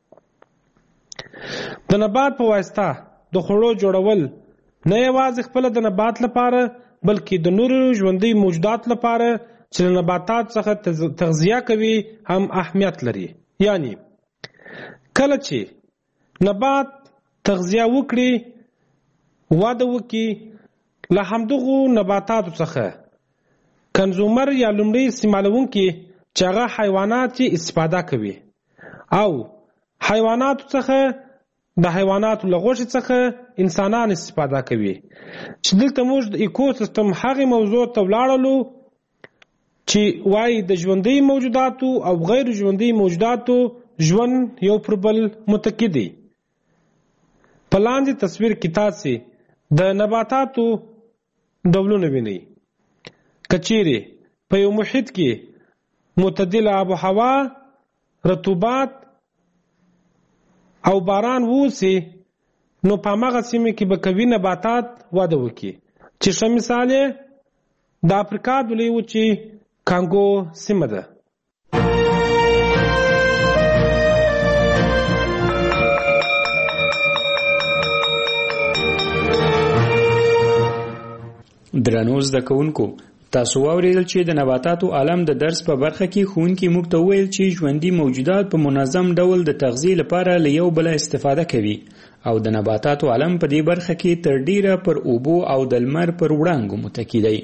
د نبات په واسطه د خوړو جوړول نه یوازې خپل د نبات لپاره بلکې د نورو ژوندي موجودات لپاره چې له نباتات څخه تغذیه کوي هم اهمیت لري. یعنی کله چې نبات تغذیه وکړي، وده وکړي، له همدغو نباتاتو څخه کنزومر یا لومړی استعمالونکي چې هغه حیوانات چې استفاده کوي او حیواناتو څخه د حیواناتو له غوښې څخه انسانان استفاده کوي. چې دلته موږ د ایکوسیستم هغې موضوع ته ولاړلو چې وایي د ژوندي موجوداتو او غیر ژوندي موجوداتو ژوند یو پر بل متکی دی. په لاندې تصویر کې تاسې د نباتاتو ډولونه وینئ. که چیرې په یو محیط کې معتدله آب و هوا، رطوبت او باران ووسي، نو په هماغه سیمه کې به قوي نباتات وده وکړي چې ښه مثال یې د افریقا د لویې وچې کانګو سیمه ده. درنو زده کوونکو، تاسو واورېدل چې د نباتاتو عالم د درس په برخه کې ښوونکي موږ ته وویل چې ژوندي موجودات په منظم ډول د تغذیې لپاره له یو بله استفاده کوي او د نباتاتو عالم په دې برخه کې تر ډیره پر اوبو او د لمر پر وړانګو متکی دی.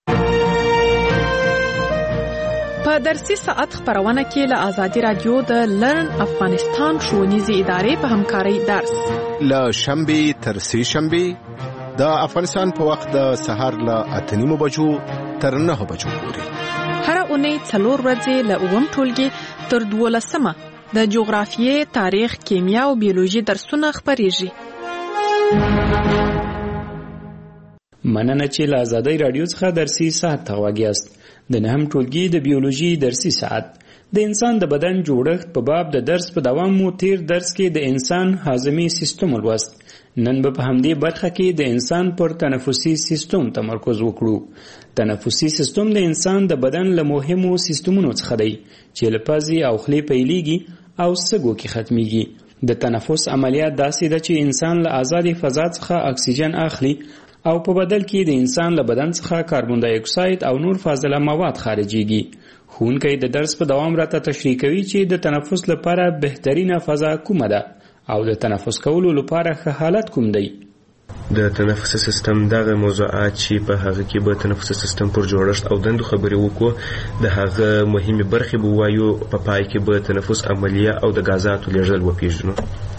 په درسي ساعت خبرونه کې له آزادي رادیو د لرن افغانستان ښوونیزې ادارې په همکارۍ درس له شنبې تر سې شنبې د افغانستان په وخت د سهار له اته نیمو بجو تر نهو بجو پورې هر اونۍ څلور ورځې له اووم ټولګي تر دولسمه د جغرافیې، تاریخ، کیمیا او بیولوژي درسونه خپرېږي. مننه چې له آزادۍ رادیو څخه درسي ساعت ته غوږ یاست. د نهم ټولګي د بیولوژي درسي ساعت د انسان د بدن جوړښت په باب د درس په دوام مو تیر درس کې د انسان هاضمي سیستم ولوست. نن به په همدې برخه کې د انسان پر تنفسي سیستم تمرکز وکړو. تنفسي سیستم د انسان د بدن له مهمو سیستمونو څخه دی چې له پزې او خولې پیلېږي او سږو کې ختمیږي. د تنفس عملیات داسې ده چې انسان له آزادې فضا څخه اکسیجن اخلي او په بدل کې د انسان له بدن څخه کاربن دای اکساید او نور فاضله مواد خارجيږي. ښوونکی د درس په دوام راته تشریح کوي چې د تنفس لپاره بهترینه فضا کومه ده او د تنفس کولو لپاره ښه حالت کوم دی. د تنفسي سیستم دغه موضوعات چې په هغه کې به تنفسي سیستم پر جوړښت او دندو خبرې وکړو، د هغه مهمه برخې به وایو، په پای کې به تنفس عملیه او د غازاتو لیږل وپیژنو.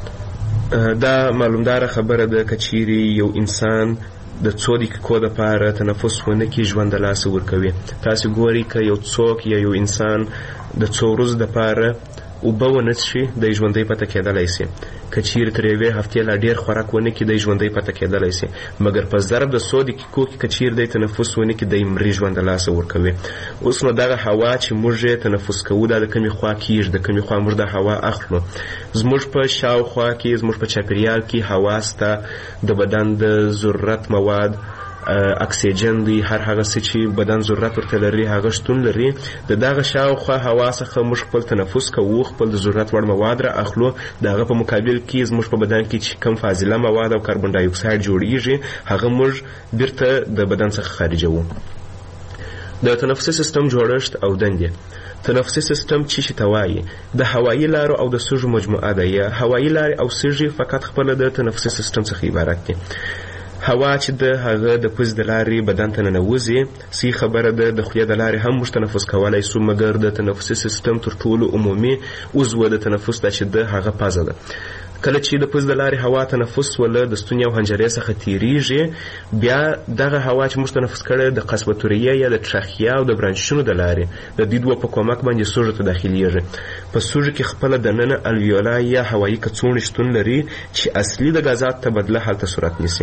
دا معلومدار خبره ده که چیرې یو انسان د څو دقیقو لپاره تنفس ونه کړي ژوند د لاسه ورکوي. تاسو ګورئ که یو څوک یا یو انسان د څو ورځو لپاره اوبه ونه څښي دی ژوندی پاتې کېدلی شي. که چیرې تر یوې هفتې لا ډېر خوراک ونه کړي دی ژوندی پاتې کېدلی شي، مګر په ضرب د څو دقیقو کې که چیرې دی تنفس ونه کړي دی مري ژوند د لاسه ورکوي. اوس نو دغه هوا چې موږ یې تنفس کوو دا د کومې خوا کېږي، د کومې خوا موږ دا هوا اخلو. زموږ په شاوخوا کې، زموږ په چاپېریال کې هوا سته، د بدن د ضرورت مواد، اکسیجن دی، هر هغه څه چې بدن ضرورت ورته لري هغه شتون لري. د دغه شاوخوا هوا څخه موږ خپل تنفس کوو، خپل د ضرورت وړ مواد را اخلو. د هغه په مقابل کې زموږ په بدن کې چې کم فاضله مواد او کاربن ډای اکساید جوړیږي هغه موږ بیرته د بدن څخه خارجوو. د تنفسي سیستم جوړښت او دندې. تنفسي سیستم چې شي ته وایي د هوایي لارو او د سږو مجموعه ده. یا هوایي لارې او سږي فقط خپل د تنفسي سیستم څخه عبارت دي. هوا چې د هغه د پوز د لارې بدن ته ننوځي، صحیح خبره ده د خولې د لارې هم موږ تنفس کولی شو، مګر د تنفسي سیستم تر ټولو عمومي عضو د تنفس ده چې د هغه پزه ده. کله چې د پوز د لارې هوا تنفس وله د ستوني او حنجرې څخه تیریږي، بیا دغه هوا چې موږ تنفس کړی د قصبتوریه یا د ټراخیا او د برانشونو د لارې د دې دوه په کومک باندې سږو ته داخلیږي. په سږو کې خپله دننه الویولا یا هوایي کڅوړې شتون لري چې اصلي د غازات تبدله هلته صورت نیسي.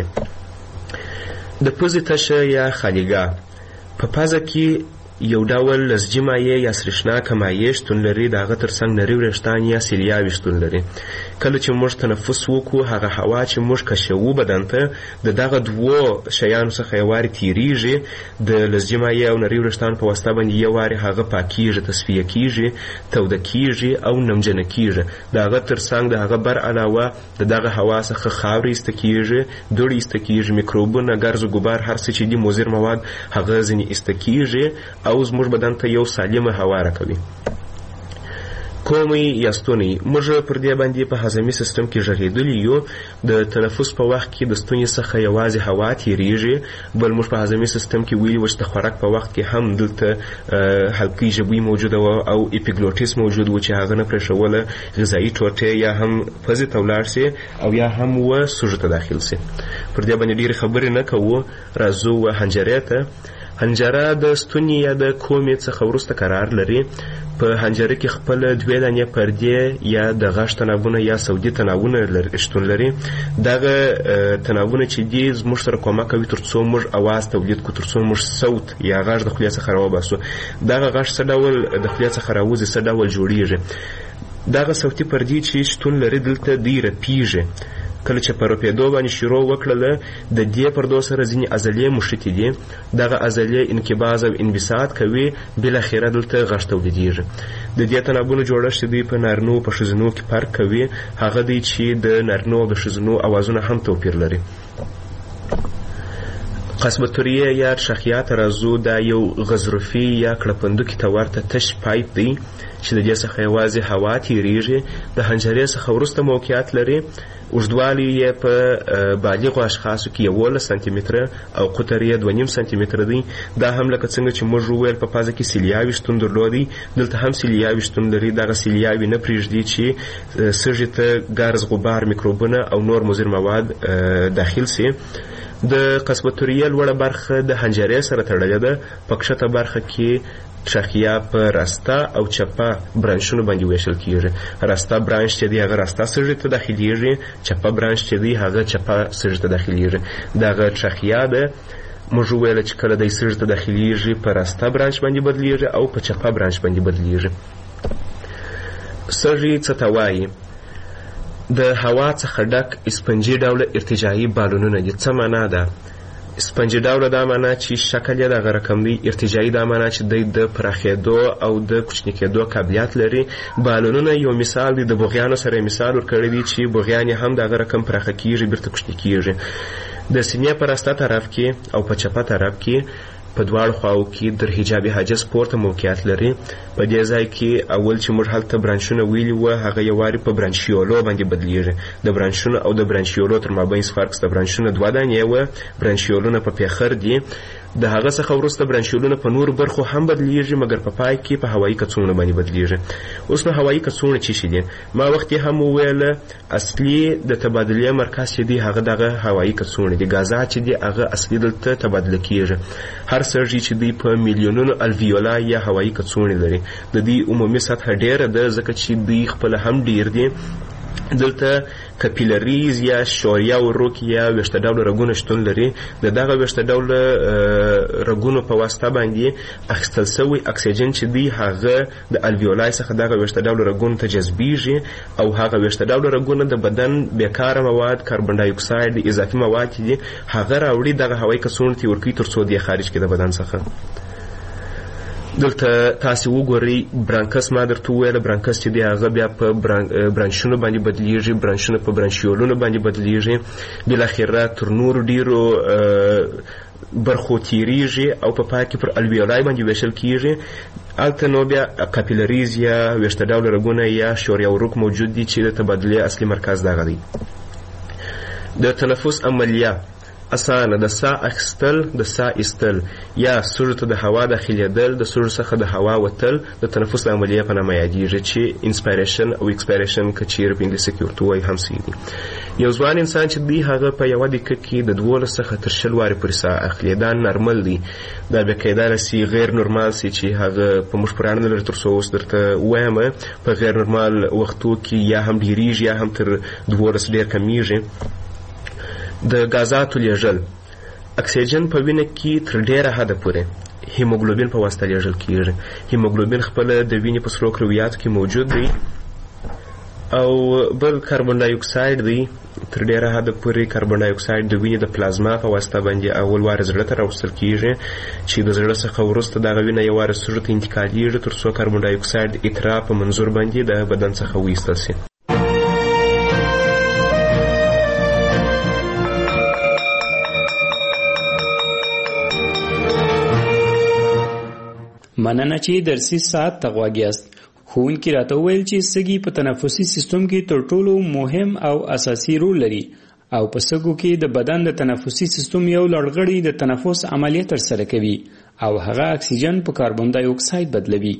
د پوزې تشه یا خالیګاه. په پزه کې یو ډول لزجي مایع یا سریښناکه مایع شتون لري، د هغه تر څنګ نري وریښتان یا سیلیاوې شتون لري. کله چې موږ تنفس وکړو هغه هوا چې موږ کشوو بدن ته د دغه دوو شیانو څخه یو وارې تیریږي، د لزجي مایع او نري وریښتانو په واسطه باندې یو وارې هغه پاکیږي، تصفیه کیږي، توده کیږي او نمجنه کیږي. د هغه تر څنګ د هغه بر علاوه د دغه هوا څخه خاورې ایسته کیږي، دوړې ایسته کیږي، میکروبونه، ګرز و ګبار، هر څه چې دي مضر مواد هغه ځینې ایسته کیږي او زموږ بدن ته یو سالمه هوا راکوي. کومې یا ستونی. موږ پر دې باندې په هضمي سیستم کې غږېدلي یو. د تنفس په وخت کې د ستوني څخه یوازې هوا تیریږي، بل موږ په هضمي سیستم کې ویلي وو چې د خوراک په وخت کې هم دلته حلقې ژبوي موجوده وه او اپیګلوټیس موجود و چې هغه نه پرېښوله غذایي ټوټې یا هم پزې ته ولاړ سي او یا هم و سږو ته داخل سي. پر دې باندې ډېرې خبرې نه کوو، راځو و حنجرې ته. حنجره د ستوني یا د کومې څخه وروسته قرار لري. په حنجره کې خپل دوې دانې پردې یا د غاښ تناوونه یا سودي تناوونه شتون لري. دغه تناوونه چې دي زموږ سره کومک کوي تر څو موږ اواز تولید کړو، تر څو موږ صوت یا غاښ د خولې څخه راوباسو. دغه غاښ څه ډول د خولې څخه راوځي، څه ډول جوړیږي. دغه صوتي پردې چې شتون لري دلته دی رپیږي. کله چې په رپېدو باندې شروع وکړله د دې پردو سره ځینې عضلې مښتې دي. دغه عضلې انقباض او انبساط کوي، بالاخره دلته غږ تولیدېږي. د دې تنابونو جوړښت دوی په نارینو په ښځینو کې فرق کوي، هغه دی چې د نارینو او د ښځینو اوازونه هم توپیر لري. قصبتوریه یا شخیا ترازو دا یو غضروفي یا کړپندوکي ته ورته تش پایپ دی چې د دې څخه یوازې هوا تیریږي. د حنجرې څخه وروسته موقعیت لري. اوږدوالی یې په بالغو اشخاصو کې یولس سانتي متره او قطر یې دوه نیم سانتي متره دی. دا هم لکه څنګه چې موږ وویل په پازه کې سیلیاوي شتون درلودی، دلته هم سیلیاوي شتون لري. دغه سیلیاوي نه پرېږدي چې سږي ته ګرز، غبار، میکروبونه او نور مضر مواد داخل سي. د قصبتوریه لوړه برخه د حنجرې سره تړلې ده. په کښته برخه کې شخیا په راسته او چپه برانشونو باندې ویشل کیږي. راسته برانش چې دی هغه راسته سږي ته داخليږي، چپه برانش چې دی هغه چپه سږي ته داخليږي. دغه شخیا ده موږ ویل چې کله د سږي ته داخليږي په راسته برانش باندې بدلیږي او په چپه برانش باندې بدلیږي. سږي څه ته وایي؟ د هوا څخه ډک اسپنجي ډوله ارتجاعي بالونونه دي. څه معنا ده؟ اسپنجي ډوله دا معنا چې شکل یې دغه رقم دی. ارتجاعي دا معنا چې دی د پراخېدو او د کوچني کېدو قابلیت لري. بالونونه یو مثال دی. د بوغیانو سره مثال ورکړی دی چې بوغیان هم دغه رقم پراخه کیږي، بیرته کوچني کیږي. د سینې په راسته طرف کې او په چپه طرف کې په دواړو خواو کې در حجابي حاجز پورته موقعیت لري. په دې ځای کې اول چې موږ هلته برانشونه ویلي وو هغه یو وارې په برانشیولو باندې بدلیږي. د برانشونو او د برانشیولو تر مابین فرق شته. برانشونه دوه دانې وه، برانشیولونه په پیخر دي. د هغه څخه وروسته برانشیولونه په نور برخو هم بدلیږي، مګر په پای کې په هوایي کڅوړو باندې بدلیږي. اوس نو هوایي کڅوړه څه شي دي؟ ما وخت هم وویل اصلي د تبادلې مرکز چې دی هغه دغه هوایي کڅوړه دي. غازات چې دی هغه اصلي دلته تبادله کیږي. هر سږي چې دی په میلیونونو الویولا یا هوایي کڅوړې لري. د دې عمومي سطح ډیره ده ځکه چې دی خپل هم ډیر دي. دلته کپیلریز یا شوریا وروک یا ویشته ډوله رګونه شتون لري. د دغه ویشته ډوله رګونو په واسطه باندې اخیستل شوی اکسیجن چې دی هغه د الویولای څخه دغه ویشته ډوله رګونو ته جذبیږي او هغه ویشته ډوله رګونه د بدن بیکاره مواد، کاربن ډای اکساید، اضافي مواد دي هغه راوړي دغه هوایي کڅوړو ته ورکوي تر څو دی خارج کړي د بدن څخه. دلته تاسو وګورئ برانکس ما درته وویل برانکس چې دی هغه بیا په برانشونو باندې بدلیږي، برانشونه په برانشیولونو باندې بدلیږي، بالاخره تر نورو ډیرو برخو تیریږي او په پای کې پر الویولای باندې ویشل کیږي. هلته نو بیا کاپیلریز یا ویشته ډوله رګونه یا شوریا وروک موجود دي چې د تبادلې اصلي مرکز دغه دی. د تنفس عملیه اسانه د سا اخیستل، د سا ایستل یا سږو ته د هوا داخلېدل، د سږو څخه د هوا وتل د تنفس عملیه په نامه یادېږي چې انسپایریشن او ایکسپایریشن که چیرې په انګلیسي کې ورته وایي هم صحیح دي. یو ځوان انسان چې دی هغه په یوه دقیقه کې د دولس څخه تر شل وارې پورې سا اخلي. دا نارمل دی. دا بیا کیدای شي غیر نورمال سي چې هغه په موږ پورې اړه نه لري تر څو اوس درته ووایم. په غیر نورمال وختو کې یا هم ډېرېږي یا هم تر دولس ډېر کمیږي. د غازاتو لیږل اکسیجن په وینه کې تر ډیره حده پورې هیموګلوبین په واسطه لیږل کیږي. هیموګلوبین خپل د وینې په سرو کرویاتو کې موجود دی او بل کاربن ډای اکساید دی. تر ډیره حده پورې کاربن ډای اکساید د وینې د پلازما په واسطه باندې اول وار زړه ته راوستل کیږي چې د زړه څخه وروسته دغه وینه یو وار سږو ته انتقالیږي تر څو کاربن ډای اکساید اترا په منظور باندې د بدن څخه وایستل شي. مننه چې درسي ساعت ته غوږ یاست. ښوونکي راته وویل چې سږي په تنفسي سیستم کې تر ټولو مهم او اساسي رول لري او په سږو کې د بدن د تنفسي سیستم یو لړغړی د تنفس عملیه ترسره کوي او هغه اکسیجن په کاربن ډای اکساید بدلوي.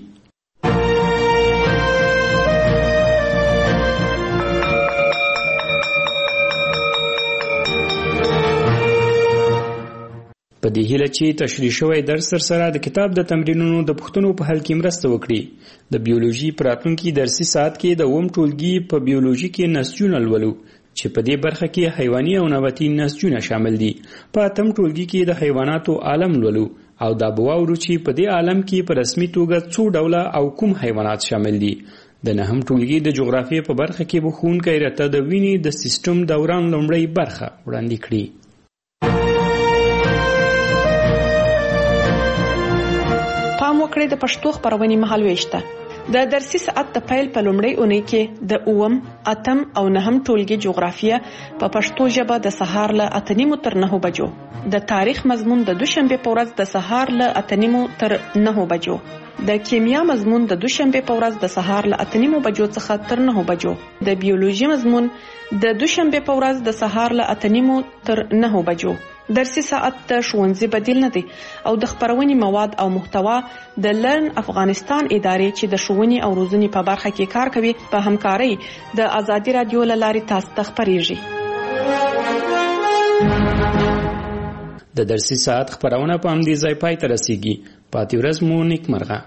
په دې هیله چې تشریح شوی درس تر سره د کتاب د تمرینونو د پوښتنو په حل کې مرسته وکړي. د بیولوژي په راتلونکي درسي ساعت کې د اووم ټولګي په بیولوژي کې نسجونه لولو چې په دې برخه کې حیواني او نباتي نسجونه شامل دي. په اتم ټولګي کې د حیواناتو عالم لولو او دا به واورو چې په دې عالم کې په رسمي توګه څو ډوله او کوم حیوانات شامل دي. د نهم ټولګي د جغرافیې په برخه کې به ښوونکی راته د وینې د سیستم دوران لومړۍ برخه وړاندې کړي. پام وکړئ د پښتو خبرونې مهالويش ته. د درسي ساعت د پیل په لومړۍ اونۍ کې د اوم، اتم او نهم ټولګي جغرافیه په پښتو ژبه د سهار له اته نیمو تر نهو بجو، د تاریخ مضمون د دوشنبه په ورځ د سهار له اته نیمو تر نهو بجو، د کیمیا مضمون د دوشنبه په ورځ د سهار له اته نیمو بجو څخه تر نهو بجو، د بیولوژي مضمون د دوشنبه په ورځ د سهار له اته نیمو تر نهو بجو. درسي ساعت د ښوونځي بدیل نه دی او د خبرونې مواد او محتوا د لرن افغانستان ادارې چې د ښوونې او روزنې په برخه کې کار کوي په همکارۍ د آزادي رادیو له لارې تاسو ته خبرېږي. د درسي ساعت خبرونه په همدې ځای پای ته رسیږي. پاتې ورځ مو نیکمرغه.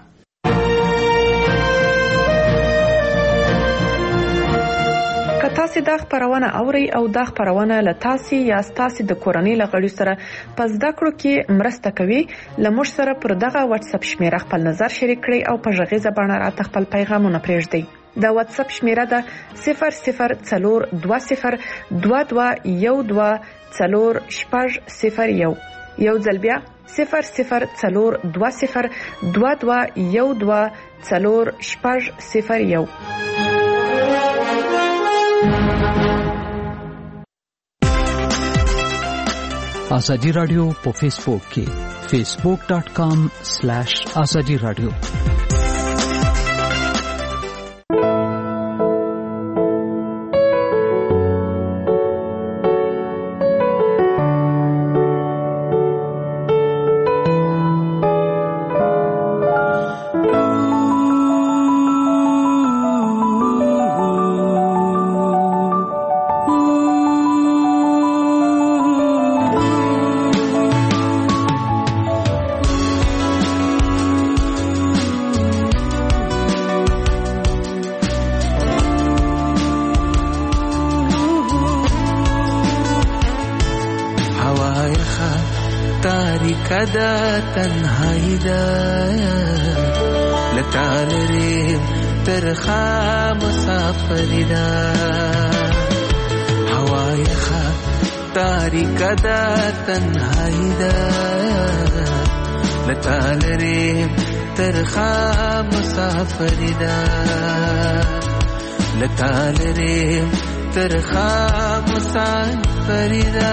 تاسو دا خبرونه اوري او دا خبرونه له تاسو یا تاسو د کورنۍ لغړي سره په زده کړو کې مرسته کوي. لمر سره پر دغه واتس اپ شمیره خپل نظر شریک کړئ او په ژغیزه باندې راته خپل پیغامونه پرېږدئ. د واتس اپ شمیره ده صفر صفر څلور دوه صفر دوه دوه یو دوه څلور شپږ صفر یو. یو ځل بیا صفر صفر څلور دوه صفر دوه دوه یو دوه څلور شپږ صفر یو. آزادی رادیو په فیسبوک کې facebook dot com slash azadi radio. کدا تنهایی دا لتالریم ترخا مسافری دا هوای خا تاریک دا تنهایی دا لتالریم ترخا مسافری دا لتالریم ترخا مسافری دا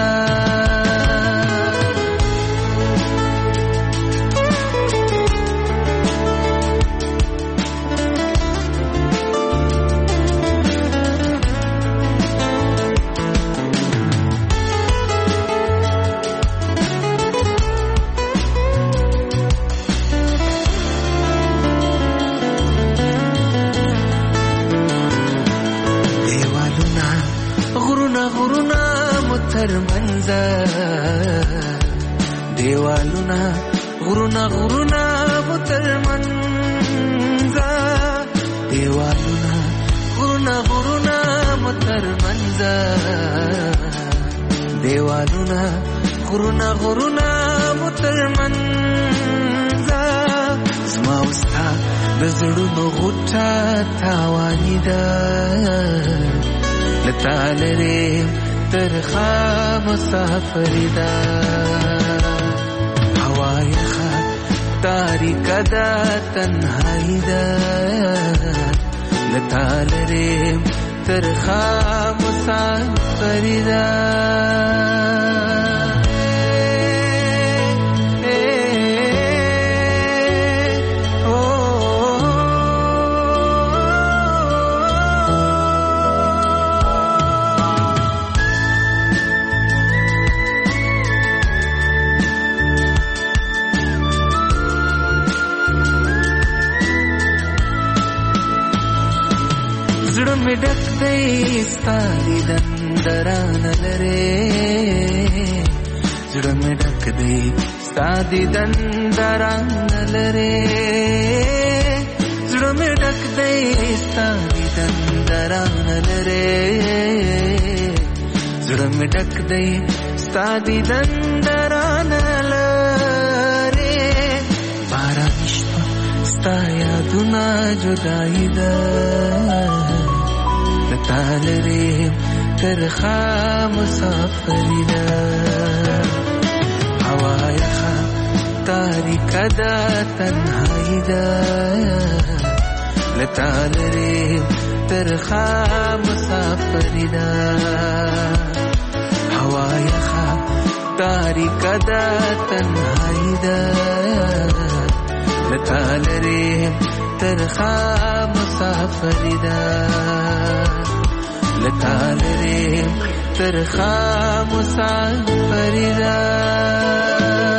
دیوالونا غرونا غرونا مترمنزا دیوالونا غرونا غرونا مترمنزا دیوالونا غرونا غرونا مترمنزا زما وستا بزړونو غوټه تاوانی ده لتالره ترخا مسافری دا هوای خا تاریک دا تنهایی دا لتالریم ترخا مسافری دا می ډک دی ستاري دندران لره زړه می ډک دی ستاري دندران لره زړه می ډک دی ستاري دندران لره زړه می ډک دی ستاري دندران لره باران شپه ستا یاد یادونه جدائی ده نتالریم ترخا مسافری ده هوا یخا تاریکا ده تنهایی ده نتالریم ترخا مسافری ده هوا یخا تاریکا ده تنهایی ده لتالریم ترخا مسافری ده لتالریم ترخا مسافری ده